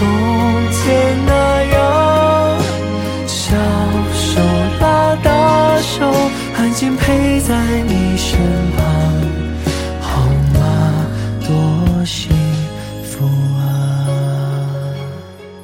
前那样，小手拉大手，安静陪在你